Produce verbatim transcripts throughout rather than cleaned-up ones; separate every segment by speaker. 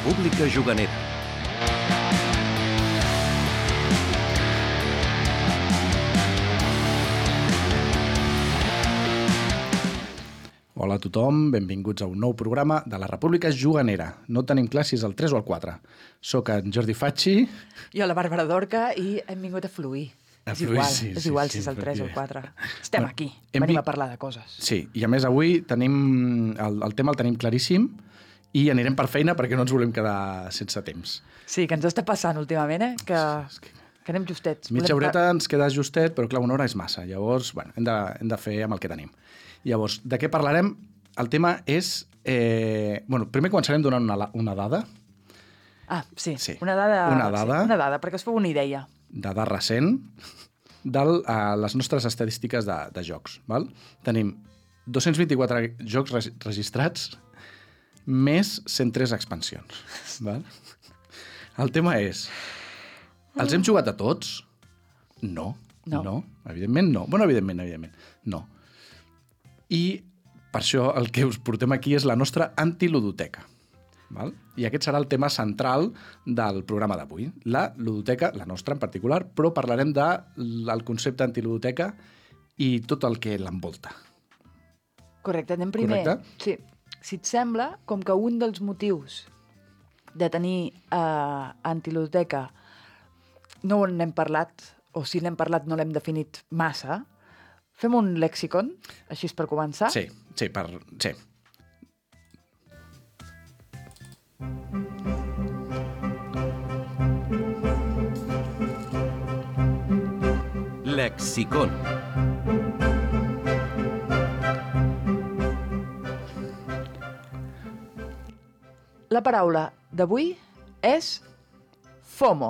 Speaker 1: República Juganera.
Speaker 2: Hola a tothom, benvinguts a un nou programa de la República Juganera. No tenim clar si és el tres o el quatre. Soc en Jordi Facci.
Speaker 3: Jo, la Bàrbara Dorca, i hem vingut a fluir.
Speaker 2: A
Speaker 3: és
Speaker 2: fluir,
Speaker 3: igual,
Speaker 2: sí,
Speaker 3: és
Speaker 2: sí,
Speaker 3: igual
Speaker 2: sí,
Speaker 3: si és el tres
Speaker 2: perquè-
Speaker 3: o el quatre. Estem
Speaker 2: Bueno,
Speaker 3: aquí,
Speaker 2: hem
Speaker 3: venim
Speaker 2: vi-
Speaker 3: a parlar de coses.
Speaker 2: Sí, i a més avui tenim el, el tema el tenim claríssim i anirem per feina perquè no ens volem quedar sense temps.
Speaker 3: Sí, que ens està passant últimament, eh? Que,
Speaker 2: És que
Speaker 3: que anem justets.
Speaker 2: mitja
Speaker 3: Volem
Speaker 2: horeta ens queda justet, però clar, una hora és massa. Llavors, bueno, hem de, hem de fer amb el que tenim. Llavors, de què parlarem? El tema és... Eh, bueno, primer començarem donant una, la- una dada,
Speaker 3: Ah, sí,
Speaker 2: Sí.
Speaker 3: Una, dada,
Speaker 2: Una dada.
Speaker 3: Sí, una dada, perquè us feu una idea.
Speaker 2: dada recent, de uh, les nostres estadístiques de, de jocs. Val? Tenim dos-cents vint-i-quatre jocs re registrats més cent tres expansions. Val? El tema és, els hem jugat a tots? No.
Speaker 3: No.
Speaker 2: no. Evidentment no. Bueno, evidentment, evidentment. No. I per això el que us portem aquí és la nostra antiludoteca. Val? I aquest serà el tema central del programa d'avui. La ludoteca, la nostra en particular, però parlarem del concepte antiludoteca i tot el que l'envolta.
Speaker 3: Correcte, anem primer.
Speaker 2: Correcte.
Speaker 3: Sí. Si et sembla, com que un dels motius de tenir eh, antiludoteca no n'hem parlat, o si n'hem parlat no l'hem definit massa, fem un lexicon, així és per començar.
Speaker 2: Sí, sí, per... Sí.
Speaker 1: Lexicón.
Speaker 3: La paraula d'avui és FOMO.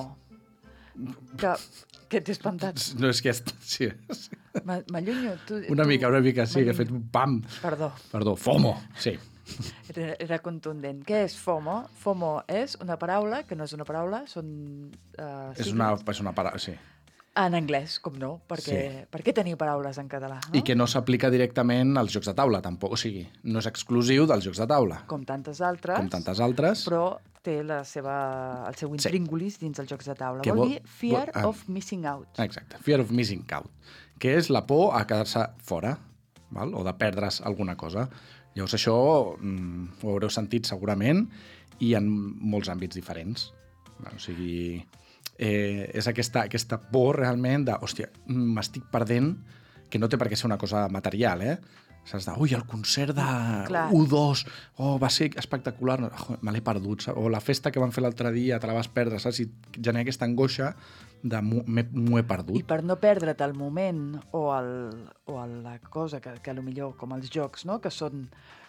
Speaker 3: Que, que t'he espantat.
Speaker 2: No és que... est- Sí.
Speaker 3: M- M'allunyo. Tu,
Speaker 2: Una
Speaker 3: tu...
Speaker 2: mica, una mica, sí, que he
Speaker 3: m'allunyo.
Speaker 2: fet un pam.
Speaker 3: Perdó,
Speaker 2: Perdó, FOMO, sí.
Speaker 3: era, era contundent. Què és FOMO? FOMO és una paraula, que no és una paraula, són uh,
Speaker 2: És una, és una paraula, sí.
Speaker 3: en anglès, com no, perquè
Speaker 2: Sí.
Speaker 3: per què tenir paraules en català? No?
Speaker 2: I que no s'aplica directament als jocs de taula, tampoc. O sigui, no és exclusiu dels jocs de taula,
Speaker 3: Com tantes altres,
Speaker 2: com tantes altres.
Speaker 3: però té la seva, el seu
Speaker 2: Sí.
Speaker 3: intríngulis dins els jocs de taula.
Speaker 2: Que
Speaker 3: Vol
Speaker 2: vol-
Speaker 3: dir fear
Speaker 2: vol- ah.
Speaker 3: of missing out.
Speaker 2: Exacte, fear of missing out, que és la por a quedar-se fora, val? O de perdre's alguna cosa. Llavors això mm, ho haureu sentit segurament i en molts àmbits diferents. O sigui, eh, és aquesta, aquesta por realment de, hòstia, m'estic perdent, que no té per què ser una cosa material, eh? Saps de, ui, el concert de
Speaker 3: Clar.
Speaker 2: u dos, oh, va ser espectacular, oh, me l'he perdut, saps? O la festa que van fer l'altre dia, te la vas perdre, saps? I genera aquesta angoixa de m'ho m'he- m'ho he perdut.
Speaker 3: I per no perdre't el moment o, el, o el, la cosa que, que potser com els jocs, no? Que són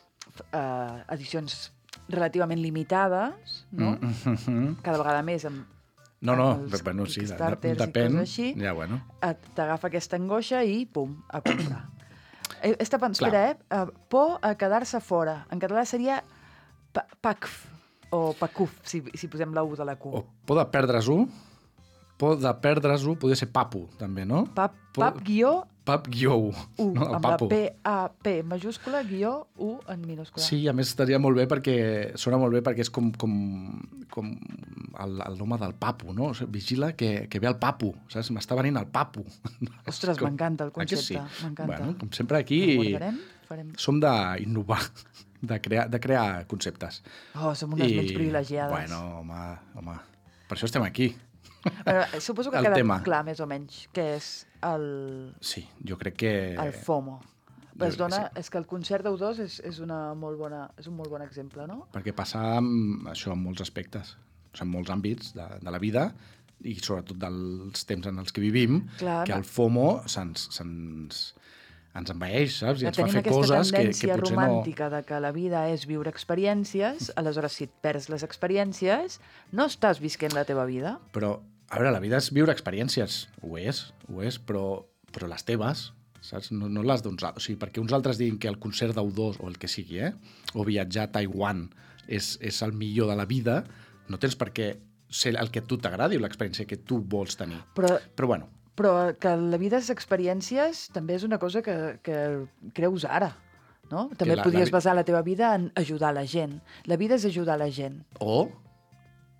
Speaker 3: eh, edicions relativament limitades, no?
Speaker 2: Mm -hmm.
Speaker 3: Cada vegada més amb
Speaker 2: No, no,
Speaker 3: els
Speaker 2: bueno, sí, de- de-
Speaker 3: Kickstarters i
Speaker 2: depèn.
Speaker 3: coses així,
Speaker 2: Ja, bueno.
Speaker 3: et- t'agafa aquesta angoixa i, pum, a comprar. Eh, Està pensant,
Speaker 2: Clar.
Speaker 3: espera, eh? Por a quedar-se fora. En català seria pa- pacf o pacuf, si, si posem la U de la Q.
Speaker 2: O por de perdre's-ho, por de perdre's-ho, podria ser papo, també, no?
Speaker 3: Pap,
Speaker 2: por-
Speaker 3: pap guió
Speaker 2: Pap guió
Speaker 3: U,
Speaker 2: no? El
Speaker 3: amb
Speaker 2: papo.
Speaker 3: la P A P majúscula, guió U en minúscula.
Speaker 2: Sí, a més estaria molt bé perquè sona molt bé perquè és com, com, com el, el nom del papo, no? O sigui, vigila que, que ve el papo, saps? M'està venint el papo.
Speaker 3: Ostres,
Speaker 2: Com-
Speaker 3: m'encanta el
Speaker 2: Ah, que
Speaker 3: concepte, m'encanta.
Speaker 2: Bueno, com sempre
Speaker 3: Ho
Speaker 2: aquí
Speaker 3: guardarem, farem...
Speaker 2: som d'innovar, de crear, de crear conceptes.
Speaker 3: Oh, som unes menys privilegiades.
Speaker 2: Bueno, home, home, per això estem aquí.
Speaker 3: Però, suposo que ha
Speaker 2: el
Speaker 3: quedat
Speaker 2: tema.
Speaker 3: clar, més o menys, què és el,
Speaker 2: Sí, jo crec que...
Speaker 3: el FOMO.
Speaker 2: jo
Speaker 3: Es
Speaker 2: crec
Speaker 3: dona,
Speaker 2: que
Speaker 3: és que el concert d'U dos és, és, una molt bona, és un molt bon exemple, no?
Speaker 2: Perquè passa amb això en molts aspectes, o sigui, en molts àmbits de, de la vida i sobretot dels temps en els que vivim,
Speaker 3: Clar,
Speaker 2: que
Speaker 3: no.
Speaker 2: el FOMO se'ns se'ns ens envaeix, saps? I
Speaker 3: Que
Speaker 2: ens fa
Speaker 3: tenim
Speaker 2: fer
Speaker 3: aquesta
Speaker 2: coses que, que
Speaker 3: tendència
Speaker 2: potser
Speaker 3: romàntica de que la vida és viure experiències, aleshores si et perds les experiències, no estàs visquent la teva vida.
Speaker 2: no. Però, a veure, la vida és viure experiències. Ho és, ho és, però, però les teves, saps? No, no les d'uns altres. O sigui, perquè uns altres diguin que el concert d'U dos o el que sigui, eh? O viatjar a Taiwan és, és el millor de la vida, no tens per què ser el que a tu t'agradi o l'experiència que tu vols tenir.
Speaker 3: Però,
Speaker 2: Però bueno,
Speaker 3: però que la vida és experiències també és una cosa que, que creus ara. No? També
Speaker 2: la-
Speaker 3: podries
Speaker 2: la vi-
Speaker 3: basar la teva vida en ajudar la gent. La vida és ajudar la gent.
Speaker 2: o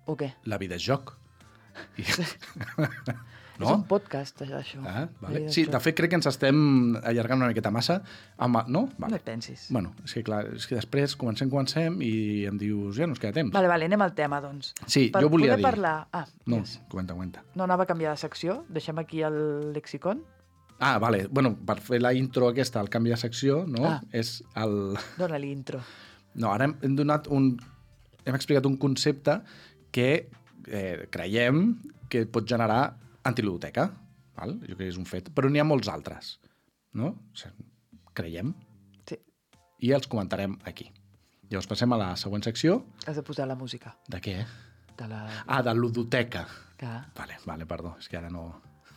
Speaker 3: o què?
Speaker 2: La vida és joc. I...
Speaker 3: No? És un podcast, això.
Speaker 2: Ah, vale. Sí, de fet, crec que ens estem allargant una miqueta massa. Amb... No? Vale.
Speaker 3: No et pensis.
Speaker 2: Bueno, és que clar, és que després comencem, comencem i em dius, ja no ens queda temps.
Speaker 3: Vale, vale, anem al tema, doncs.
Speaker 2: Sí,
Speaker 3: per
Speaker 2: jo volia
Speaker 3: poder
Speaker 2: dir...
Speaker 3: parlar... Ah,
Speaker 2: No,
Speaker 3: yes.
Speaker 2: comenta, comenta.
Speaker 3: No anava a canviar de secció? Deixem aquí el lexicon?
Speaker 2: Ah, vale. Bueno, per fer la intro aquesta, el canvi de secció, no?
Speaker 3: Ah.
Speaker 2: És el...
Speaker 3: Dóna-li intro.
Speaker 2: No, ara hem, hem donat un... Hem explicat un concepte que eh, creiem que pot generar antiludoteca. Val? Jo crec que és un fet. Però n'hi ha molts altres, no? O sigui, creiem.
Speaker 3: Sí.
Speaker 2: I els comentarem aquí. Llavors passem a la següent secció.
Speaker 3: Has de posar la música.
Speaker 2: De què?
Speaker 3: De la...
Speaker 2: Ah, de ludoteca.
Speaker 3: Clar.
Speaker 2: Vale, vale, perdó. És que ara no...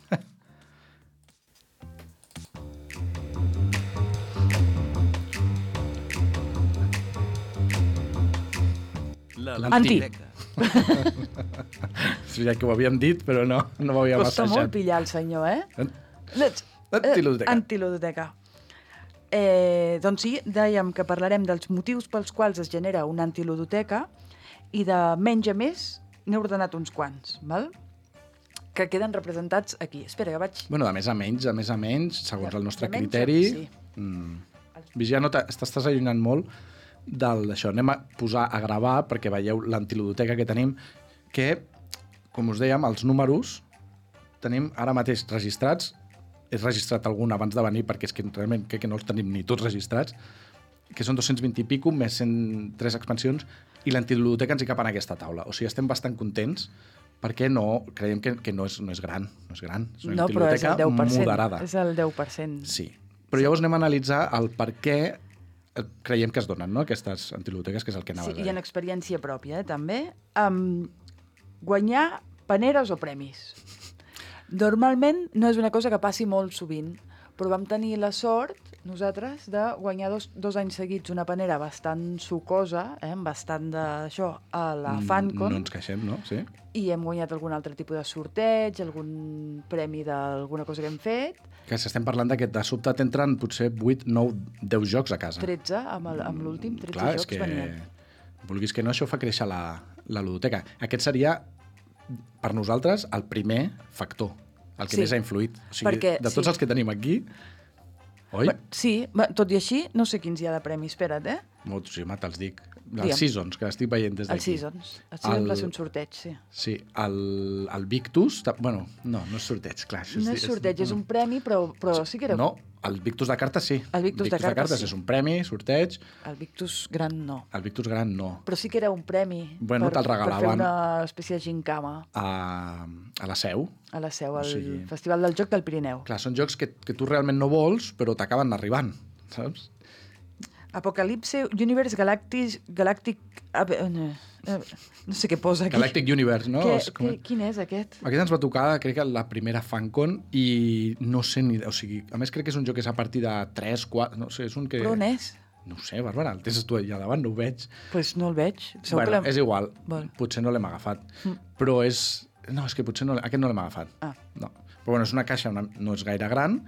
Speaker 1: La
Speaker 3: Anti.
Speaker 1: ludoteca.
Speaker 2: Sí, ja que ho havíem dit, però no, no ho havíem
Speaker 3: Costa molt
Speaker 2: assajat.
Speaker 3: pillar el senyor, eh?
Speaker 2: An-
Speaker 3: Let's...
Speaker 2: Antiludoteca.
Speaker 3: Antiludoteca. Eh, doncs sí, dèiem que parlarem dels motius pels quals es genera una antiludoteca i de menys a més n'he ordenat uns quants, val? Que queden representats aquí. Espera, que vaig...
Speaker 2: Bueno, de més a menys, de més a menys, segons
Speaker 3: De-
Speaker 2: el nostre
Speaker 3: de menys a-
Speaker 2: criteri...
Speaker 3: sí.
Speaker 2: Mm. Vigia, no t'ha- t'estàs allunyant molt del d'això. Anem a posar a gravar perquè veieu l'antiludoteca que tenim, que, com us dèiem, els números tenim ara mateix registrats. He registrat algun abans de venir perquè és que realment crec que no els tenim ni tots registrats, que són dos-cents vint i pico més cent tres expansions, i l'antiludoteca ens hi cap en aquesta taula. O sigui, estem bastant contents perquè no, creiem que, que no, és, no és gran, no és gran, és una
Speaker 3: No, però és
Speaker 2: antiludoteca
Speaker 3: el deu per cent.
Speaker 2: moderada.
Speaker 3: És el deu per cent.
Speaker 2: Sí, però llavors anem a analitzar el per què eh, creiem que es donen, no?, aquestes antiludoteques, que és el que anaves
Speaker 3: Sí,
Speaker 2: a
Speaker 3: i
Speaker 2: dir.
Speaker 3: en experiència pròpia, eh, també. Um, guanyar paneres o premis. Normalment no és una cosa que passi molt sovint, però vam tenir la sort, nosaltres, de guanyar dos, dos anys seguits una panera bastant sucosa, eh, amb bastant d'això, a la FanCon,
Speaker 2: No ens queixem, no? Sí.
Speaker 3: i hem guanyat algun altre tipus de sorteig, algun premi d'alguna cosa que hem fet,
Speaker 2: Que si estem parlant de que de sobte t'entren potser vuit, nou, deu jocs a casa.
Speaker 3: tretze, amb el- amb l'últim, tretze
Speaker 2: Clar, és
Speaker 3: jocs
Speaker 2: que,
Speaker 3: venien.
Speaker 2: vulguis que no, això fa créixer la, la ludoteca. Aquest seria, per nosaltres, el primer factor, el que
Speaker 3: Sí,
Speaker 2: més ha influït. O sigui,
Speaker 3: perquè-
Speaker 2: de tots
Speaker 3: sí.
Speaker 2: els que tenim aquí, oi?
Speaker 3: Bé, sí, bé, tot i així, no sé quins hi ha de premi, espera't, eh?
Speaker 2: Molt, sí, home, te'ls dic.
Speaker 3: Digue'm.
Speaker 2: Els Seasons, que estic veient des d'aquí.
Speaker 3: Els Seasons. Els Seasons
Speaker 2: El-
Speaker 3: va ser un sorteig, sí.
Speaker 2: Sí, el, el Victus... ta- Bueno, no, no és sorteig, clar. Això
Speaker 3: No és sorteig, és un premi, però, però sí que era...
Speaker 2: No, el Victus de cartes sí.
Speaker 3: El Victus de cartes, sí.
Speaker 2: és un premi, sorteig.
Speaker 3: El Victus gran no.
Speaker 2: El Victus gran no.
Speaker 3: Però sí que era un premi
Speaker 2: Bueno, te'l
Speaker 3: per fer
Speaker 2: regalaven.
Speaker 3: una espècie de gincama
Speaker 2: A, a la Seu.
Speaker 3: a la Seu, al
Speaker 2: O sigui-
Speaker 3: Festival del Joc del Pirineu.
Speaker 2: Clar, són jocs que, que tu realment no vols, però t'acaben arribant, saps?
Speaker 3: Apocalipse, Universe, Galactic... Galactic a ve- eh, eh, no sé què posa aquí.
Speaker 2: Galactic Universe, no?
Speaker 3: Què,
Speaker 2: És com-
Speaker 3: què, quin és aquest?
Speaker 2: Aquest ens va tocar, crec que la primera FanCon, i no sé ni... O sigui, a més crec que és un joc que és a partir de tres, quatre... No sé, és un que...
Speaker 3: Però on és?
Speaker 2: No ho sé, Bàrbara, el tens tu allà davant, no ho veig.
Speaker 3: Doncs pues no el veig. Segur
Speaker 2: Bueno,
Speaker 3: que l'hem-
Speaker 2: és igual,
Speaker 3: Vol.
Speaker 2: potser no l'hem agafat. Però és... No, és que potser no, aquest no l'hem agafat.
Speaker 3: Ah.
Speaker 2: No. Però bueno, és una caixa, una, no és gaire gran,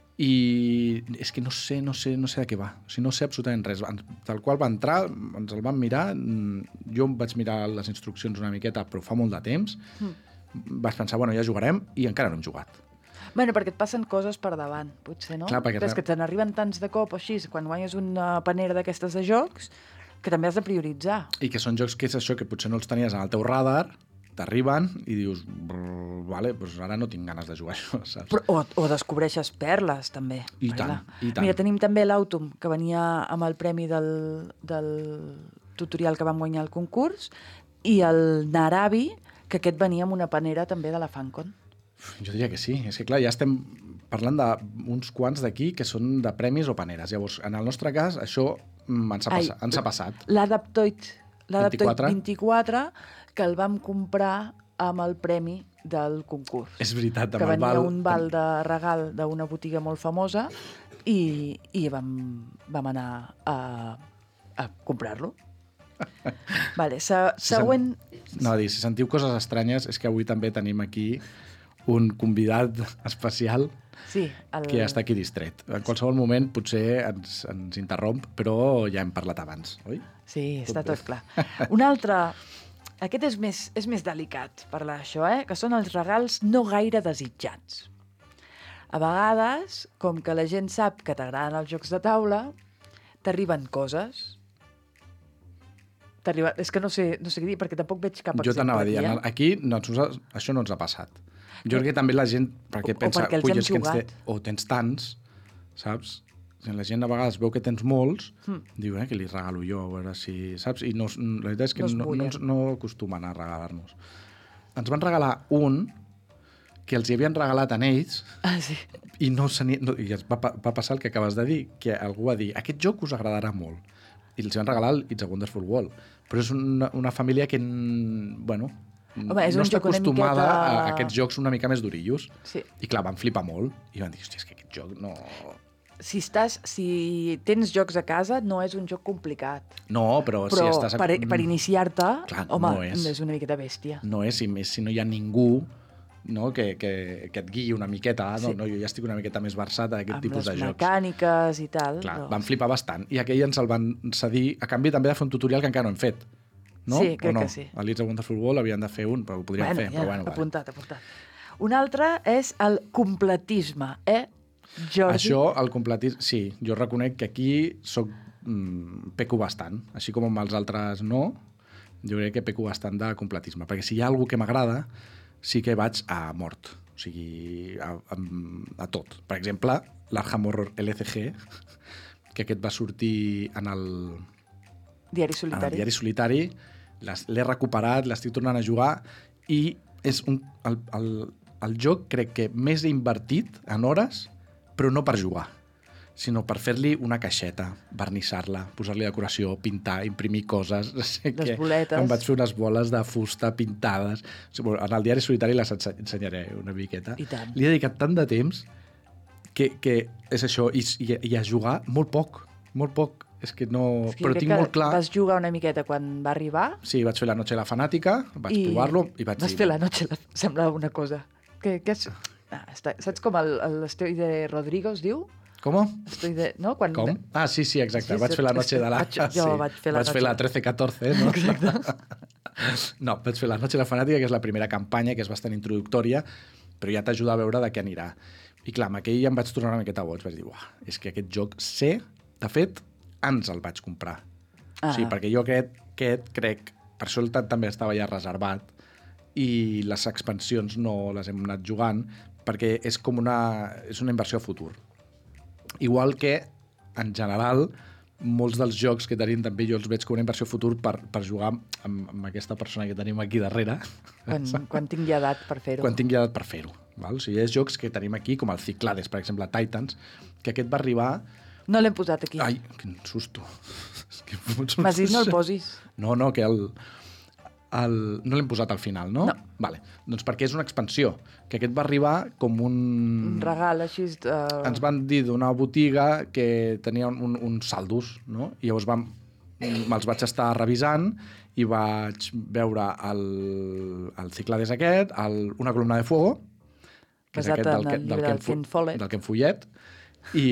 Speaker 2: i és que no sé, no sé, no sé de què va. O sigui, no sé absolutament res. En- Tal qual va entrar, ens el vam mirar, mm, jo em vaig mirar les instruccions una miqueta, però fa molt de temps. Vaig pensar, bueno, ja jugarem, i encara no hem jugat.
Speaker 3: Bueno, perquè et passen coses per davant, potser, no?
Speaker 2: Clar, perquè
Speaker 3: Però és
Speaker 2: re-
Speaker 3: que te n'arriben tants de cop o així, quan guanyes una panera d'aquestes de jocs, que també has de prioritzar.
Speaker 2: I que són jocs que és això, que potser no els tenies en el teu radar, t'arriben i dius, "Brr, vale, doncs ara no tinc ganes de jugar a això, saps?
Speaker 3: Però, o, o descobreixes perles, també.
Speaker 2: I
Speaker 3: Perquè,
Speaker 2: tant,
Speaker 3: clar,
Speaker 2: i tant.
Speaker 3: Mira, tenim també l'Autumn, que venia amb el premi del, del tutorial que vam guanyar al concurs, i el Narabi, que aquest venia amb una panera també de la FanCon.
Speaker 2: Jo diria que sí. És que, clar, ja estem parlant d'uns quants d'aquí que són de premis o paneres. Llavors, en el nostre cas, això mm, ens ha,
Speaker 3: Ai,
Speaker 2: passa, ens ha passat.
Speaker 3: L'Adaptoid l'Adaptoid
Speaker 2: vint-i-quatre.
Speaker 3: vint-i-quatre, que el vam comprar amb el premi del concurs.
Speaker 2: És veritat,
Speaker 3: que
Speaker 2: amb el
Speaker 3: venia
Speaker 2: val...
Speaker 3: un val de regal d'una botiga molt famosa i, i vam, vam anar a, a comprar-lo. Vale, se,
Speaker 2: Si
Speaker 3: següent...
Speaker 2: No, a dir, si sentiu coses estranyes, és que avui també tenim aquí un convidat especial
Speaker 3: Sí, el...
Speaker 2: que ja està aquí distret. En qualsevol moment potser ens, ens interromp, però ja hem parlat abans, oi?
Speaker 3: Sí, està
Speaker 2: Tot bé.
Speaker 3: tot clar. Un altre aquest és més, és més delicat parlar d'això, eh? Que són els regals no gaire desitjats. A vegades, com que la gent sap que t'agraden els jocs de taula, t'arriben coses. T'arriba... És que no sé, no sé què dir, perquè tampoc veig cap exemple.
Speaker 2: Jo t'anava a dir,
Speaker 3: aquí, eh?
Speaker 2: aquí no, això no ens ha passat. Jo crec que també la gent, perquè
Speaker 3: O- o
Speaker 2: pensa,
Speaker 3: perquè els hem
Speaker 2: "Ui, és que ens té,
Speaker 3: jugat."
Speaker 2: o tens tants, saps? La gent a vegades veu que tens molts,
Speaker 3: Hmm.
Speaker 2: diu, eh, que li regalo jo, a veure si... Saps? I no, la veritat és que
Speaker 3: No es
Speaker 2: no, no,
Speaker 3: mullen.
Speaker 2: ens- no acostumen a regalar-nos. Ens van regalar un que els hi havien regalat a ells
Speaker 3: Ah, sí.
Speaker 2: i, no, se n'hi- no i es va, pa- va passar el que acabes de dir, que algú va dir, aquest joc us agradarà molt. I els van regalar el It's a Wonderful World. Però és una, una família que, mm, bueno,
Speaker 3: Home, és
Speaker 2: no
Speaker 3: un
Speaker 2: està
Speaker 3: joc una
Speaker 2: acostumada
Speaker 3: miqueta-
Speaker 2: a aquests jocs una mica més durillos.
Speaker 3: Sí.
Speaker 2: I clar, van flipar molt. I van dir, hòstia, és que aquest joc no...
Speaker 3: Si, estàs, si tens jocs a casa, no és un joc complicat.
Speaker 2: No, però,
Speaker 3: Però
Speaker 2: si estàs...
Speaker 3: per, per iniciar-te,
Speaker 2: Clar,
Speaker 3: home,
Speaker 2: no és.
Speaker 3: és una miqueta bèstia.
Speaker 2: No és, i més si no hi ha ningú, no, que, que, que et guiï una miqueta. No,
Speaker 3: Sí.
Speaker 2: no, jo ja estic una miqueta més versat en aquest
Speaker 3: Amb
Speaker 2: tipus
Speaker 3: les
Speaker 2: de jocs.
Speaker 3: mecàniques i tal.
Speaker 2: Clar,
Speaker 3: però...
Speaker 2: van flipar bastant. I aquell ens el van cedir, a canvi també de fer un tutorial que encara no hem fet. No?
Speaker 3: Sí, crec
Speaker 2: o no?
Speaker 3: que sí.
Speaker 2: A l'It's a Wonderful World havien de fer un, però ho podríem
Speaker 3: bueno,
Speaker 2: fer.
Speaker 3: ja,
Speaker 2: Però bueno, bueno.
Speaker 3: apuntat, apuntat. Un altre és el completisme, eh, Jordi?
Speaker 2: Això, el completisme... Sí, jo reconec que aquí soc, mm, peco bastant. Així com amb els altres no, jo crec que peco bastant de completisme. Perquè si hi ha alguna que m'agrada, sí que vaig a mort. O sigui, a, a, a tot. Per exemple, l'Arkham Horror L C G, que aquest va sortir en el,
Speaker 3: Diari
Speaker 2: en el
Speaker 3: solitari.
Speaker 2: diari solitari, les- l'he recuperat, l'estic tornant a jugar, i és un, el, el, el joc crec que més invertit en hores, però no per jugar, sinó per fer-li una caixeta, vernissar-la, posar-li decoració, pintar, imprimir coses. No sé
Speaker 3: Les
Speaker 2: què.
Speaker 3: boletes.
Speaker 2: Em vaig fer unes boles de fusta pintades. O sigui, en el diari solitari les ense- ensenyaré una miqueta.
Speaker 3: I tant.
Speaker 2: Li he dedicat tant de temps que, que és això, i, i, i a jugar molt poc, molt poc. És que no...
Speaker 3: És que jo
Speaker 2: però
Speaker 3: crec
Speaker 2: tinc
Speaker 3: que
Speaker 2: molt clar...
Speaker 3: Vas jugar una miqueta quan va arribar
Speaker 2: Sí, vaig fer la noche de la fanàtica, vaig
Speaker 3: i
Speaker 2: provar-lo i vaig
Speaker 3: vas
Speaker 2: dir...
Speaker 3: fer la noche, la... semblava una cosa. Que, que és... ah, està... Saps com el- el- l'Estoi de Rodrigo es diu?
Speaker 2: Com?
Speaker 3: Estoi de... No? Quan...
Speaker 2: Com? Ah, sí, sí, exacte.
Speaker 3: Sí,
Speaker 2: vaig
Speaker 3: sí,
Speaker 2: fer la
Speaker 3: és
Speaker 2: noche
Speaker 3: que
Speaker 2: de la...
Speaker 3: vaig- jo
Speaker 2: sí.
Speaker 3: vaig fer la
Speaker 2: vaig
Speaker 3: noche-
Speaker 2: fer la trece catorze, no? Exacte. No, vaig fer la noche de la fanàtica, que és la primera campanya, que és bastant introductòria, però ja t'ajuda a veure de què anirà. I clar, amb aquell em vaig tornar una miqueta boig. Vaig dir, uah, és que aquest joc sé... De fet, ens el vaig comprar.
Speaker 3: Ah.
Speaker 2: Sí, perquè jo aquest, aquest crec... Per això el ta- també estava ja reservat i les expansions no les hem anat jugant perquè és com una, és una inversió a futur. Igual que, en general, molts dels jocs que tenim també jo els veig com una inversió a futur per, per jugar amb, amb aquesta persona que tenim aquí darrere
Speaker 3: Quan, quan tingui edat per fer-ho.
Speaker 2: quan tingui edat per fer-ho. Val? O sigui, hi ha jocs que tenim aquí, com el Cyclades, per exemple, Titans, que aquest va arribar...
Speaker 3: No l'hem posat aquí.
Speaker 2: Ai, quin susto. És que em fots un
Speaker 3: M'has dit no el
Speaker 2: susto.
Speaker 3: posis.
Speaker 2: No, no, que el... el no l'hem posat al final, no?
Speaker 3: No.
Speaker 2: Vale. Doncs perquè és una expansió, que aquest va arribar com un...
Speaker 3: Un regal així... Uh...
Speaker 2: Ens van dir d'una botiga que tenia un, un, uns saldos, no? I llavors vam, me'ls vaig estar revisant i vaig veure el, el Cyclades aquest, el, una columna de fuego, que és
Speaker 3: Basat
Speaker 2: aquest
Speaker 3: en el llibre
Speaker 2: que
Speaker 3: del
Speaker 2: em fu-
Speaker 3: Ken Follett.
Speaker 2: del Ken Follet, i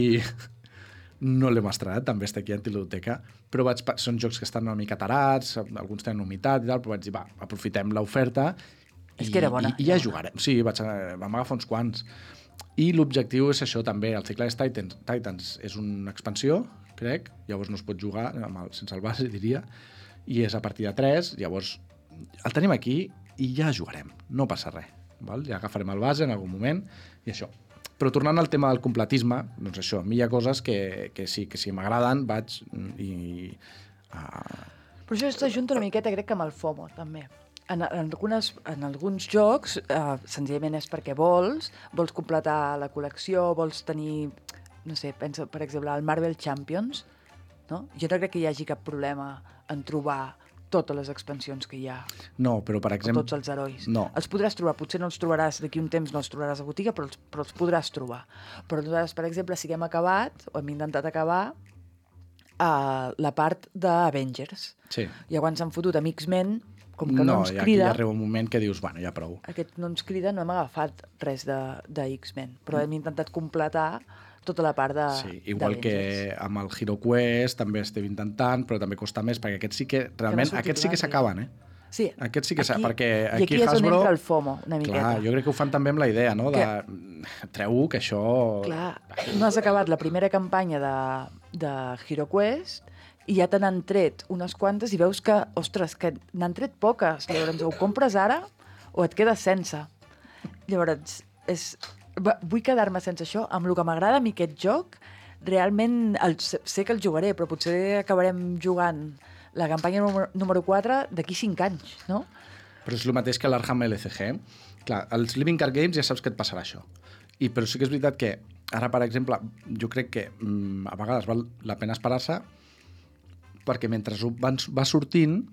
Speaker 2: no l'hem estrenat, també està aquí a Antiludoteca, però vaig, pa- són jocs que estan una mica tarats, alguns tenen humitat i tal, però vaig dir, va, aprofitem l'oferta
Speaker 3: És
Speaker 2: i,
Speaker 3: que era bona,
Speaker 2: i, i ja
Speaker 3: era bona.
Speaker 2: jugarem. Sí, vaig, a- vam agafar uns quants. I l'objectiu és això també, el Cyclades Titans, Titans és una expansió, crec, llavors no es pot jugar amb el, sense el base, diria, i és a partir de tres, llavors el tenim aquí i ja jugarem, no passa res. Val? Ja agafarem el base en algun moment i això. Però tornant al tema del completisme, doncs això, a mi hi ha coses que, que sí, que si m'agraden vaig i... Uh,
Speaker 3: Però això s'ajunta una miqueta, crec que amb el FOMO, també. En, en, algunes, en alguns jocs, eh, senzillament és perquè vols, vols completar la col·lecció, vols tenir, no sé, pensa, per exemple, el Marvel Champions, no? Jo no crec que hi hagi cap problema en trobar totes les expansions que hi ha,
Speaker 2: no, però per
Speaker 3: o
Speaker 2: exemple...
Speaker 3: tots els herois.
Speaker 2: No.
Speaker 3: Els podràs trobar, potser no els trobaràs d'aquí un temps, no els trobaràs a botiga, però els, però els podràs trobar. Però nosaltres, per exemple, si hem acabat, o hem intentat acabar, a la part d'Avengers.
Speaker 2: Sí.
Speaker 3: I quan s'han fotut amb X-Men, com que no,
Speaker 2: No,
Speaker 3: ens
Speaker 2: i aquí
Speaker 3: crida,
Speaker 2: ja arriba un moment que dius, bueno, ja prou.
Speaker 3: aquest no ens crida, no hem agafat res de, de X-Men, però hem intentat completar tota la part de
Speaker 2: Sí, igual que
Speaker 3: d'Avengers.
Speaker 2: amb el Hero Quest també estem intentant, però també costa més, perquè aquests sí que, realment,
Speaker 3: sortit
Speaker 2: aquests sí que
Speaker 3: l'altre.
Speaker 2: s'acaben, eh?
Speaker 3: Sí,
Speaker 2: Aquest sí que
Speaker 3: aquí,
Speaker 2: s'ha... Perquè
Speaker 3: i
Speaker 2: aquí,
Speaker 3: aquí és
Speaker 2: Hasbro...
Speaker 3: on entra el FOMO, una miqueta.
Speaker 2: Clar, jo crec que ho fan també amb la idea, no? De... Treu que això...
Speaker 3: Clar, no has acabat la primera campanya de, de HeroQuest i ja te n'han tret unes quantes i veus que, ostres, que n'han tret poques. Llavors, o ho compres ara o et quedes sense. Llavors, és... vull quedar-me sense això. Amb el que m'agrada a mi aquest joc, realment el, sé que el jugaré, però potser acabarem jugant la campanya número, número quatre d'aquí cinc anys, no?
Speaker 2: Però és el mateix que l'Arkham L C G. Clar, als Living Card Games ja saps que et passarà això. I, però sí que és veritat que ara, per exemple, jo crec que mm, a vegades val la pena esperar-se perquè mentre van, va sortint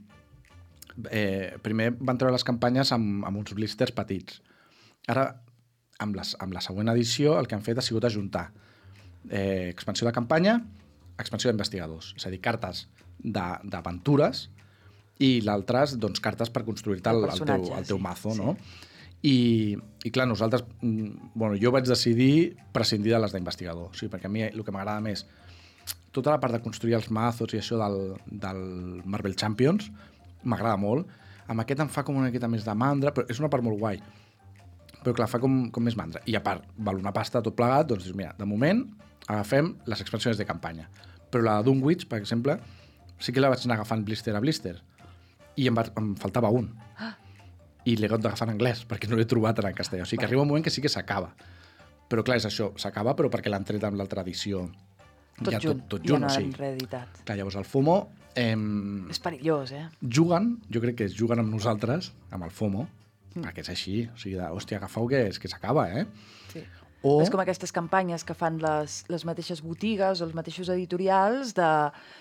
Speaker 2: eh, primer van treure les campanyes amb, amb uns blisters petits. Ara, amb, les, amb la següent edició, el que han fet ha sigut ajuntar eh, expansió de campanya, expansió d'investigadors. És a dir, cartes d'aventures i l'altre, doncs, cartes per construir-te el, el, teu, el teu mazo, sí. No? I, I, clar, nosaltres... Bueno, jo vaig decidir prescindir de les d'investigador, sí, perquè a mi el que m'agrada més tota la part de construir els mazos i això del, del Marvel Champions m'agrada molt. Amb aquest em fa com una miqueta més de mandra, però és una part molt guai. Però clar, fa com, com més mandra. I a part, val una pasta tot plegat, doncs dius, mira, de moment agafem les expansions de campanya. Però la de Dunwich, per exemple, sí que la vaig anar agafant blister a blister. I em, va, em faltava un. I l'he hagut d'agafar en anglès, perquè no l'he trobat en castellà. O sigui que arriba un moment que sí que s'acaba. Però clar, és això, s'acaba, però perquè l'han tret amb l'altra edició.
Speaker 3: Tot
Speaker 2: ja,
Speaker 3: junt,
Speaker 2: tot, tot
Speaker 3: ja
Speaker 2: junt,
Speaker 3: no
Speaker 2: o
Speaker 3: l'han
Speaker 2: sigui.
Speaker 3: reeditat.
Speaker 2: Clar, llavors el FOMO... Eh,
Speaker 3: és perillós, eh?
Speaker 2: Juguen, jo crec que juguen amb nosaltres, amb el FOMO, mm. perquè és així. O sigui, de, hòstia, agafeu que, és que s'acaba, eh?
Speaker 3: Sí.
Speaker 2: O...
Speaker 3: És com aquestes campanyes que fan les, les mateixes botigues o els mateixos editorials de,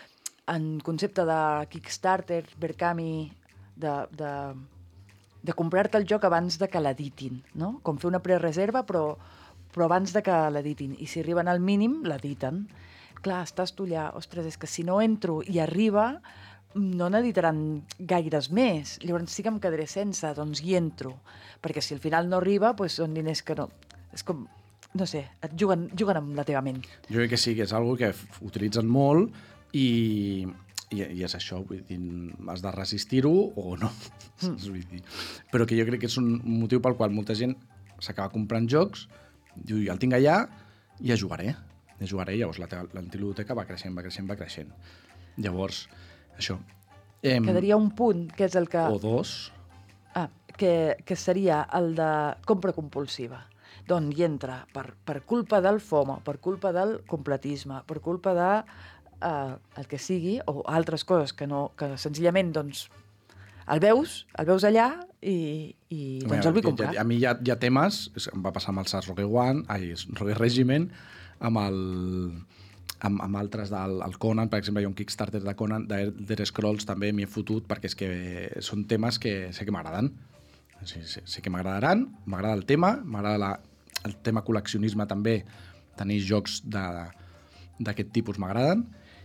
Speaker 3: en concepte de Kickstarter, Berkami, de, de, de comprar-te el joc abans de que l'editin, no? Com fer una prereserva, però, però abans de que l'editin. I si arriben al mínim, l'editen. Clar, estàs tu allà, ostres, és que si no entro i arriba, no n'editaran gaires més. Llavors sí que em quedaré sense, doncs hi entro. Perquè si al final no arriba, doncs són diners que no... És com... No sé, et juguen, juguen amb la teva ment.
Speaker 2: Jo crec que sí, que és algo que utilitzen molt i, i, i és això, vull dir, has de resistir-ho o no. Mm. Vull dir. Però que jo crec que és un motiu pel qual molta gent s'acaba comprant jocs, diu, ja el tinc allà i ja jugaré. Ja jugaré, llavors l'antiludoteca va creixent, va creixent, va creixent. Llavors, això. Em...
Speaker 3: Quedaria un punt, que és el que...
Speaker 2: O dos.
Speaker 3: Ah, que, que seria el de compra compulsiva. D'on hi entra per, per culpa del FOMO, per culpa del completisme, per culpa de eh, el que sigui, o altres coses que, no, que senzillament doncs, el veus, el veus allà i, i doncs Mira, el vull comprar.
Speaker 2: A mi hi ha, hi ha temes, em va passar amb el Sars Rogue One, ai, Rogue Regiment, amb el... amb, amb altres del el Conan, per exemple, hi ha un Kickstarter de Conan, d'Elder Scrolls també m'hi he fotut, perquè és que són temes que sé que m'agraden. Sí, sí, sé que m'agradaran, m'agrada el tema, m'agrada la, el tema col·leccionisme també, tenir jocs d'aquest tipus m'agraden,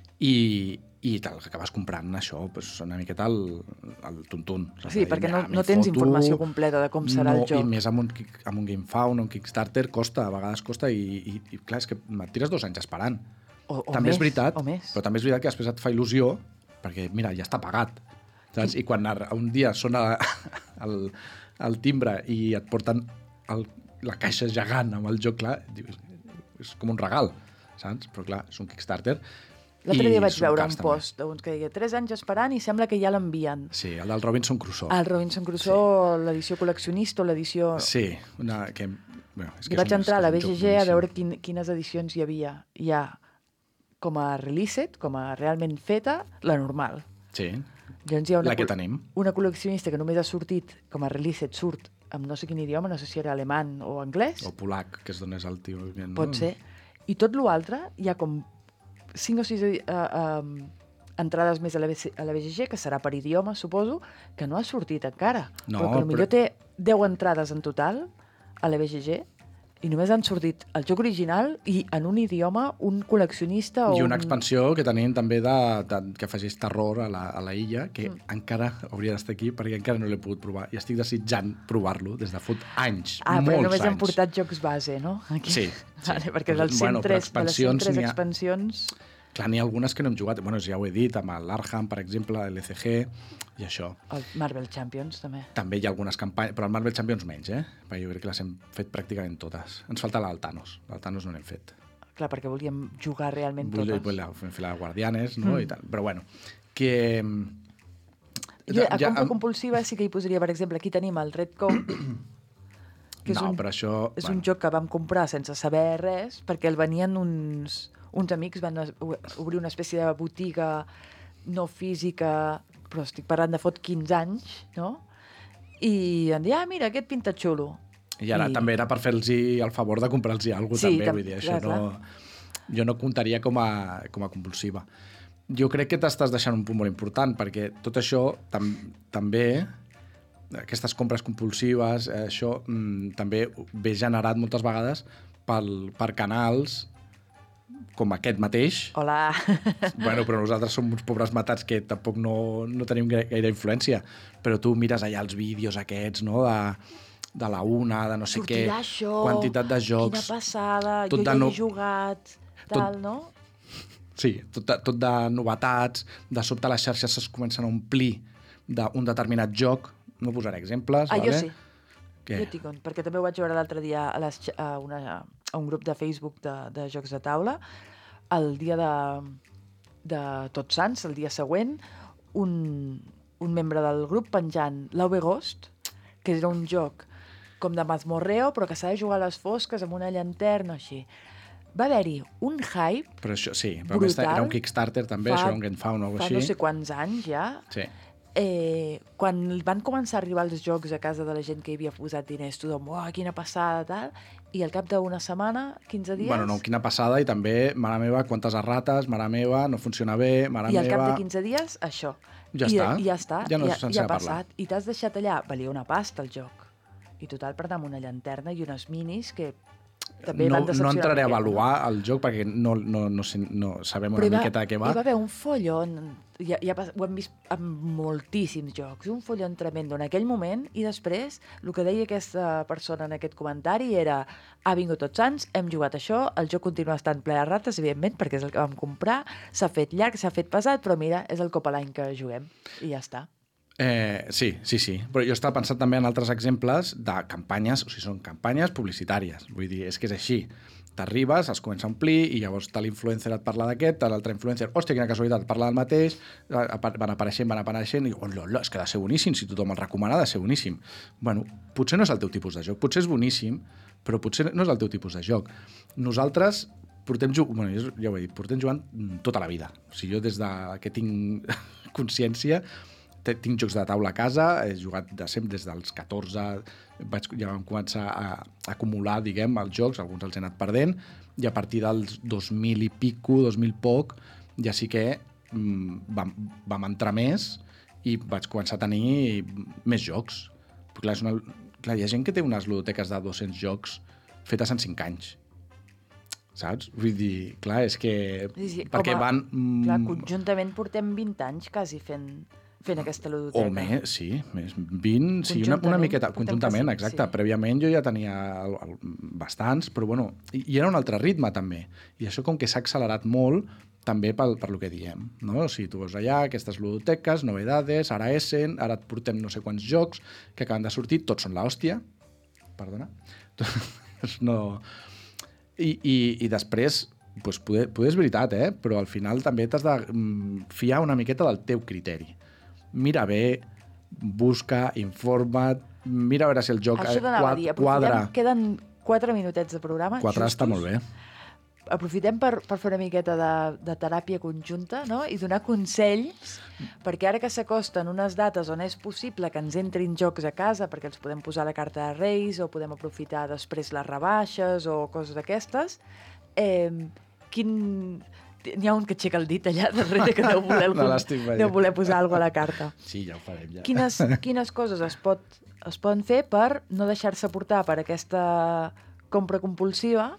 Speaker 2: i, i te'l acabes comprant això, pues, una miqueta el, el tuntun.
Speaker 3: Sí, perquè no, no tens foto, informació completa de com serà
Speaker 2: no,
Speaker 3: el joc.
Speaker 2: I més amb un, amb un GameFound o un Kickstarter costa, a vegades costa, i, i, i clar, és que et tires dos anys esperant.
Speaker 3: O, o
Speaker 2: també
Speaker 3: més,
Speaker 2: és veritat,
Speaker 3: o més.
Speaker 2: però també és veritat que després et fa il·lusió, perquè, mira, ja està pagat. Saps? I quan un dia sona el, el timbre i et porten el, la caixa gegant amb el joc, clar, dius, és com un regal, saps? Però clar, és un Kickstarter.
Speaker 3: L'altre dia vaig veure un post d'uns que deia tres anys esperant i sembla que ja l'envien.
Speaker 2: Sí, el del Robinson Crusoe.
Speaker 3: El Robinson Crusoe, sí. L'edició col·leccionista o l'edició...
Speaker 2: Sí, una... Que, bueno, és que
Speaker 3: I vaig entrar a la B G G a veure quin, quines edicions hi havia. Hi ha com a released, com a realment feta, la normal.
Speaker 2: Sí,
Speaker 3: Llavors hi ha una,
Speaker 2: la que tenim.
Speaker 3: Una col·leccionista que només ha sortit com a released, surt amb no sé quin idioma, no sé si era alemany o anglès.
Speaker 2: O polac, que és d'on és el tio. No?
Speaker 3: Pot ser. I tot l'altre hi ha com cinc o sis uh, uh, entrades més a la, B C, a la B G G, que serà per idioma, suposo, que no ha sortit encara.
Speaker 2: No,
Speaker 3: però que potser
Speaker 2: però...
Speaker 3: té deu entrades en total a la B G G i només han sortit el joc original i en un idioma un col·leccionista o
Speaker 2: I una
Speaker 3: un...
Speaker 2: expansió que tenim també de, de, que afegeix terror a la, a la illa, que mm. encara hauria d'estar aquí perquè encara no l'he pogut provar. I estic desitjant provar-lo des de fot anys,
Speaker 3: ah,
Speaker 2: molts anys. Ah,
Speaker 3: però només han portat jocs base, no? Aquí.
Speaker 2: Sí. sí.
Speaker 3: Vale, perquè dels
Speaker 2: bueno,
Speaker 3: cent tres, de les cent tres
Speaker 2: ha...
Speaker 3: expansions...
Speaker 2: Clar, n'hi ha algunes que no hem jugat. Bueno, ja ho he dit, amb l'Arkham, per exemple, l'L C G i això.
Speaker 3: El Marvel Champions, també.
Speaker 2: També hi ha algunes campanyes, però el Marvel Champions menys, eh? Perquè jo crec que les hem fet pràcticament totes. Ens falta l'Altanos. L'Altanos no l'hem fet.
Speaker 3: Clar, perquè volíem jugar realment
Speaker 2: Vull,
Speaker 3: totes.
Speaker 2: vull, vull fer la Guardianes, no?
Speaker 3: Mm.
Speaker 2: I tal. Però bueno, que...
Speaker 3: Jo, a
Speaker 2: ja,
Speaker 3: compra
Speaker 2: amb-
Speaker 3: compulsiva sí que hi posaria, per exemple, aquí tenim el Red Code, que és,
Speaker 2: No,
Speaker 3: un,
Speaker 2: però això...
Speaker 3: és
Speaker 2: bueno.
Speaker 3: un joc que vam comprar sense saber res, perquè el venien uns, uns amics, van es- obrir una espècie de botiga no física, però estic parlant de fot quinze anys, no? I em dir, ah, mira, aquest pinta xulo.
Speaker 2: I ara
Speaker 3: I-
Speaker 2: també era per fer-los el favor de comprar-los alguna cosa,
Speaker 3: Sí,
Speaker 2: també,
Speaker 3: tam-
Speaker 2: vull dir, això
Speaker 3: clar,
Speaker 2: no... Jo no comptaria com a, com a compulsiva. Jo crec que t'estàs deixant un punt molt important, perquè tot això tam també, aquestes compres compulsives, eh, això mm, també ve generat moltes vegades pel, per canals com aquest mateix.
Speaker 3: Hola.
Speaker 2: Bueno, però nosaltres som uns pobres matats que tampoc no, no tenim gai- gaire influència. Però tu mires allà els vídeos aquests, no?, de, de la una, de no sé què,
Speaker 3: Sortirà això,
Speaker 2: quantitat de jocs...
Speaker 3: quina passada,
Speaker 2: tot
Speaker 3: jo
Speaker 2: de
Speaker 3: ja
Speaker 2: no-
Speaker 3: he jugat,
Speaker 2: tot-
Speaker 3: tal, no?
Speaker 2: Sí, tot de, tot de novetats, de sobte les xarxes es comencen a omplir d'un determinat joc. No posaré exemples,
Speaker 3: Ah,
Speaker 2: vale?
Speaker 3: jo sí.
Speaker 2: Què?
Speaker 3: Jo tinc un, perquè també ho vaig veure l'altre dia a, les, xa- a, una, a un grup de Facebook de, de jocs de taula. El dia de, de Tots Sants, el dia següent, un, un membre del grup penjant l'O V Ghost, que era un joc com de mazmorreo, però que s'ha de jugar a les fosques amb una llanterna, així. Va haver-hi un hype
Speaker 2: Però això sí, però a més
Speaker 3: brutal.
Speaker 2: era un Kickstarter també,
Speaker 3: Fa-
Speaker 2: això era un GameFound o alguna
Speaker 3: fa
Speaker 2: cosa
Speaker 3: no
Speaker 2: així.
Speaker 3: sé quants anys ja.
Speaker 2: Sí.
Speaker 3: Eh, quan van començar a arribar els jocs a casa de la gent que hi havia posat diners, tothom, uah, quina passada, tal, i al cap d'una setmana, quinze dies,
Speaker 2: Bueno, no, quina passada, i també, mare meva, quantes errates, mare meva, no funciona bé, mare
Speaker 3: i al cap
Speaker 2: meva...
Speaker 3: de quinze dies, això.
Speaker 2: Ja
Speaker 3: I,
Speaker 2: està.
Speaker 3: I ja està,
Speaker 2: Ja no
Speaker 3: ja,
Speaker 2: se'n
Speaker 3: ja
Speaker 2: sent
Speaker 3: ha
Speaker 2: a parlar.
Speaker 3: passat. I t'has deixat allà, valia una pasta el joc. I total, per anar amb una llanterna i unes minis que també
Speaker 2: no,
Speaker 3: van
Speaker 2: no
Speaker 3: decepcionar
Speaker 2: entraré a
Speaker 3: una miqueta,
Speaker 2: avaluar el joc perquè no, no, no, sé- no sabem
Speaker 3: Però
Speaker 2: una
Speaker 3: hi va,
Speaker 2: miqueta de què va.
Speaker 3: hi va haver un follon, ja, ja, pas- ho hem vist amb moltíssims jocs, un follon tremendo en aquell moment, i després el que deia aquesta persona en aquest comentari era ha vingut Tots Sants, hem jugat això, el joc continua estant ple de rates, evidentment, perquè és el que vam comprar, s'ha fet llarg, s'ha fet pesat, però mira, és el cop a l'any que juguem, i ja està.
Speaker 2: Eh, sí, sí, sí. Però jo estava pensant també en altres exemples de campanyes, o sigui, són campanyes publicitàries. Vull dir, és que és així. T'arribes, es comença a omplir, i llavors tal influencer et parla d'aquest, l'altre influencer, hòstia, quina casualitat, parla del mateix, apa- van apareixent, van apareixent, i dic, oh, lola, és que ha de ser boníssim, si tothom el recomana, ha de ser boníssim. Bueno, potser no és el teu tipus de joc, potser és boníssim, però potser no és el teu tipus de joc. Nosaltres portem jugant, bueno, jo ja ho he dit, portem jugant tota la vida. O sigui, jo des de que tinc consciència te- tinc jocs de taula a casa, he jugat de sempre des dels catorze, vaig, ja vam començar a, a acumular, diguem, els jocs, alguns els he anat perdent, i a partir dels dos mil i pico, dos mil poc, ja sí que mm, vam, vam entrar més i vaig començar a tenir més jocs. Però clar, és una, clar, hi ha gent que té unes ludoteques de dos-cents jocs fetes en cinc anys. Saps? Vull dir, clar, és que...
Speaker 3: Sí, sí,
Speaker 2: perquè
Speaker 3: home,
Speaker 2: van... mm,
Speaker 3: Clar, conjuntament portem vint anys quasi fent, fent aquesta ludoteca.
Speaker 2: O més, sí, més vint, sí, una, una
Speaker 3: Conjuntament,
Speaker 2: miqueta,
Speaker 3: portem
Speaker 2: conjuntament,
Speaker 3: quasi,
Speaker 2: exacte.
Speaker 3: sí.
Speaker 2: Prèviament jo ja tenia el, el, bastants, però bueno, i, i era un altre ritme també. I això com que s'ha accelerat molt, també pel, per lo que diem, no? O sigui, tu veus allà aquestes ludoteques, novedades, ara Essen, ara et portem no sé quants jocs que acaben de sortir, tots són l'hòstia, perdona, no... I, i, i després, doncs poder, poder és veritat, eh? Però al final també t'has de mm, fiar una miqueta del teu criteri. Mira bé, busca, informa't, mira a veure si el joc
Speaker 3: Això t'anava a dir,
Speaker 2: quadra.
Speaker 3: aprofitem, queden quatre minutets de programa.
Speaker 2: Quatre
Speaker 3: justos.
Speaker 2: està molt bé.
Speaker 3: Aprofitem per, per fer una miqueta de, de teràpia conjunta, no? I donar consells, perquè ara que s'acosten unes dates on és possible que ens entrin jocs a casa, perquè els podem posar a la carta de Reis o podem aprofitar després les rebaixes o coses d'aquestes, eh, quin... N'hi ha un que aixeca el dit allà darrere que deu voler,
Speaker 2: No l'estic veient.
Speaker 3: deu voler posar alguna cosa a la carta.
Speaker 2: Sí, ja ho farem, ja.
Speaker 3: Quines, quines coses es, pot, es poden fer per no deixar-se portar per aquesta compra compulsiva?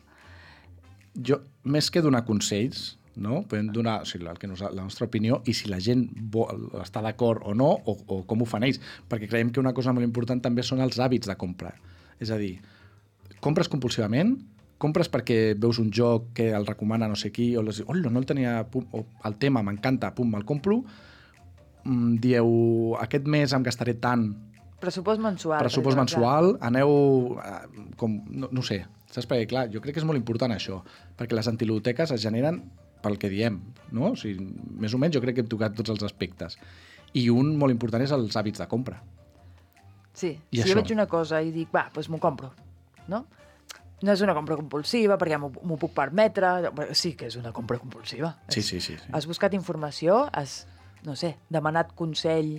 Speaker 2: Jo, més que donar consells, no? Podem donar o sigui, el que nos, la nostra opinió i si la gent vol, està d'acord o no, o, o com ho fan ells. Perquè creiem que una cosa molt important també són els hàbits de compra. És a dir, compres compulsivament, compres perquè veus un joc que el recomana no sé qui, o les dius, no el tenia, pum, o el tema m'encanta, pum, me'l compro, mm, dieu, aquest mes em gastaré tant,
Speaker 3: Pressupost mensual.
Speaker 2: pressupost
Speaker 3: per exemple,
Speaker 2: mensual, aneu, eh, com, no, no ho sé, saps? Perquè, clar, jo crec que és molt important això, perquè les antiludoteques es generen pel que diem, no? O sigui, més o menys jo crec que hem tocat tots els aspectes. I un molt important és els hàbits de compra.
Speaker 3: Sí,
Speaker 2: I
Speaker 3: si
Speaker 2: això?
Speaker 3: jo veig una cosa i dic, va, doncs m'ho compro, no? No és una compra compulsiva, perquè m'ho m'ho puc permetre. Sí que és una compra compulsiva.
Speaker 2: Sí, sí, sí. sí.
Speaker 3: Has buscat informació, has, no sé, demanat consell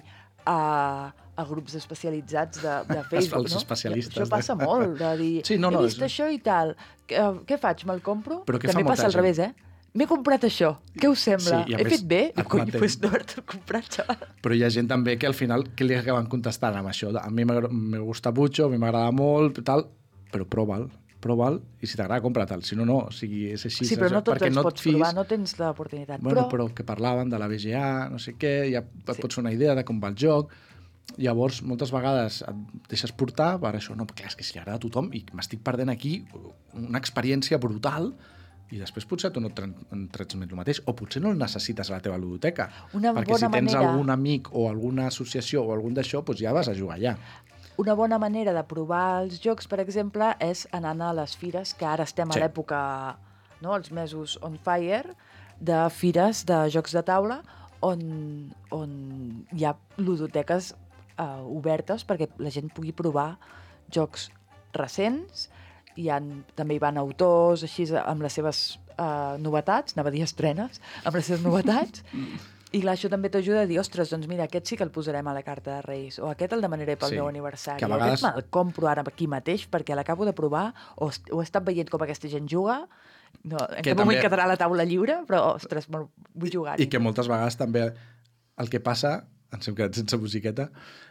Speaker 3: a, a grups especialitzats de, de Facebook,
Speaker 2: Els
Speaker 3: no?
Speaker 2: especialistes,
Speaker 3: Això passa
Speaker 2: de-
Speaker 3: molt, de dir,
Speaker 2: Sí, no, no,
Speaker 3: he vist
Speaker 2: és-
Speaker 3: això i tal, què, què faig, me'l compro?
Speaker 2: Però què fa
Speaker 3: També
Speaker 2: molta
Speaker 3: passa al
Speaker 2: gent?
Speaker 3: revés, eh? M'he comprat això, què us sembla?
Speaker 2: Sí, i a
Speaker 3: He
Speaker 2: més,
Speaker 3: fet bé? I
Speaker 2: et
Speaker 3: cony,
Speaker 2: maten.
Speaker 3: doncs no haver-te'l comprat, xaval.
Speaker 2: Però hi ha gent també que al final que li acaben contestant amb això. A mi m'agra- me gusta mucho, a mi m'agrada molt, tal, però prova'l, prova'l, i si t'agrada, compra-te'l. Si no, no. O sigui, és així.
Speaker 3: Sí, però no tots
Speaker 2: perquè
Speaker 3: els
Speaker 2: no et
Speaker 3: pots
Speaker 2: fiïs-
Speaker 3: provar, no tens l'oportunitat.
Speaker 2: Bueno,
Speaker 3: però...
Speaker 2: però que parlaven de la B G A, no sé què, ja et
Speaker 3: Sí.
Speaker 2: pots fer una idea de com va el joc. Llavors, moltes vegades et deixes portar per això. No, clar, és que si li agrada a tothom i m'estic perdent aquí una experiència brutal i després potser tu no et tran- en transmet el mateix, o potser no el necessites a la teva ludoteca.
Speaker 3: Una
Speaker 2: perquè si
Speaker 3: bona
Speaker 2: tens
Speaker 3: manera-
Speaker 2: algun amic o alguna associació o algun d'això, doncs ja vas a jugar allà.
Speaker 3: Una bona manera de provar els jocs, per exemple, és anant a les fires, que ara estem
Speaker 2: Sí.
Speaker 3: a l'època, no, els mesos on fire, de fires de jocs de taula, on, on hi ha ludoteques eh, obertes perquè la gent pugui provar jocs recents. Hi ha, també hi van autors, així, amb les seves eh, novetats, anava a dir estrenes, amb les seves novetats, i clar, això també t'ajuda a dir, ostres, doncs mira, aquest sí que el posarem a la carta de Reis, o aquest el demanaré pel
Speaker 2: Sí,
Speaker 3: meu aniversari,
Speaker 2: que a
Speaker 3: o
Speaker 2: vegades-
Speaker 3: aquest me'l compro ara aquí mateix perquè l'acabo de provar, o, est- o he estat veient com aquesta gent juga, no, en
Speaker 2: Que
Speaker 3: cap moment
Speaker 2: també-
Speaker 3: quedarà a la taula lliure, però, ostres, me'l- vull jugar-hi.
Speaker 2: I que moltes vegades també el que passa, ens hem quedat sense musiqueta,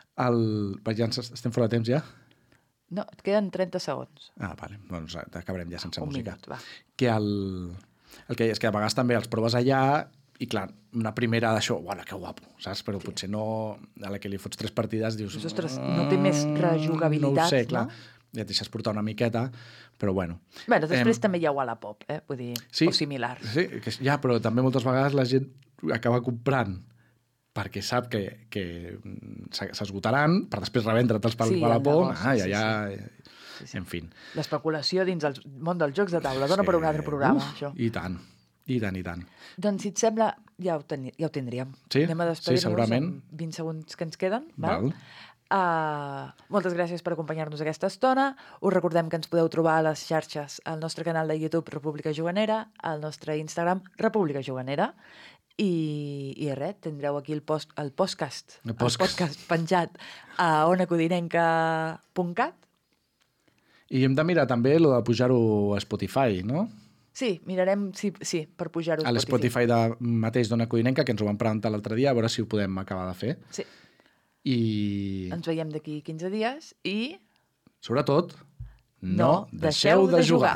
Speaker 2: el... ja ens estem fora de temps ja?
Speaker 3: No, et queden trenta segons.
Speaker 2: Ah, vale. Doncs acabarem ja sense
Speaker 3: Un
Speaker 2: música.
Speaker 3: minut, va.
Speaker 2: Que el... el que és que a vegades també els proves allà i, clar, una primera d'això, uala, que guapo, saps? Però sí. potser no... A la que li fots tres partides dius...
Speaker 3: Dius, ostres, no té més rejugabilitat,
Speaker 2: no ho sé,
Speaker 3: no?
Speaker 2: clar. Ja et deixes portar una miqueta, però bueno.
Speaker 3: Bé, després
Speaker 2: Em,
Speaker 3: també hi ha Wallapop, eh? Vull dir,
Speaker 2: sí,
Speaker 3: o similars.
Speaker 2: Sí, que, ja, però també moltes vegades la gent acaba comprant perquè sap que, que s'es- s'esgotaran, per després revendre-te'ls pel
Speaker 3: Sí,
Speaker 2: sí,
Speaker 3: el
Speaker 2: Wallapop.
Speaker 3: negoci,
Speaker 2: Ah,
Speaker 3: sí,
Speaker 2: ja, ja...
Speaker 3: Sí, sí.
Speaker 2: En fi.
Speaker 3: L'especulació dins el món dels jocs de taula. Dona per un altre programa,
Speaker 2: Uf,
Speaker 3: això.
Speaker 2: I tant, i tant, i tant.
Speaker 3: Doncs, si et sembla, ja ho, teni ja ho tindríem.
Speaker 2: Sí,
Speaker 3: Anem a
Speaker 2: sí,
Speaker 3: despedir-nos
Speaker 2: segurament.
Speaker 3: en vint segons que ens queden. Val?
Speaker 2: Val.
Speaker 3: Uh, moltes gràcies per acompanyar-nos aquesta estona. Us recordem que ens podeu trobar a les xarxes al nostre canal de YouTube República Juganera, al nostre Instagram República Juganera, i, i res, tindreu aquí el, post, el podcast,
Speaker 2: El
Speaker 3: el
Speaker 2: podcast.
Speaker 3: podcast penjat a onacodinenca punt cat.
Speaker 2: I hem de mirar també lo de pujar-ho a Spotify, no?
Speaker 3: Sí, mirarem, sí, sí per pujar-ho
Speaker 2: A l'Spotify de mateix d'Ona Codinenca, que ens ho van preguntar l'altre dia, a veure si ho podem acabar de fer.
Speaker 3: Sí,
Speaker 2: I,
Speaker 3: ens veiem d'aquí quinze dies i...
Speaker 2: sobretot, no,
Speaker 3: No
Speaker 2: deixeu de jugar.